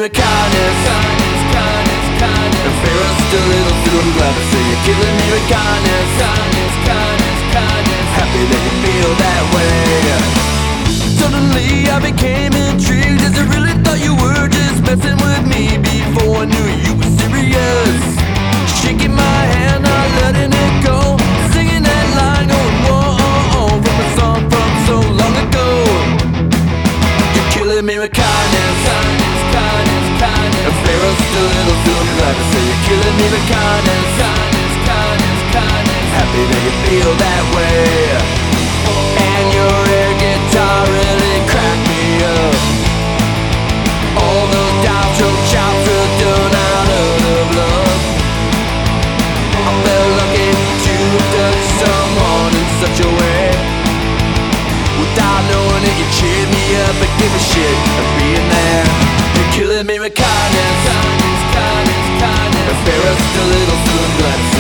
with kindness, kindness, kindness, kindness. And fear us a little too. I'm glad to see you killing me with kindness, kindness, kindness, kindness. Happy that you feel that way. Suddenly I became intrigued, as I really thought you were just messing with me before I knew you were serious. Shaking my hand, not letting it go, singing that line, going whoa, from a song from so long ago. You're killing me with kindness, kindness, kindness, kindness. And fear us a little too. I'm glad to say you're killing me with kindness, kindness, kindness, kindness. Happy that you feel that way. And your air guitar really cracked me up. All those dial choke chops were done out of love. I felt lucky to touch someone in such a way, without knowing it. You cheered me up and gave a shit of being there. You're killing me with kindness, kindness, kindness, kindness. And fear us a little soon, glad to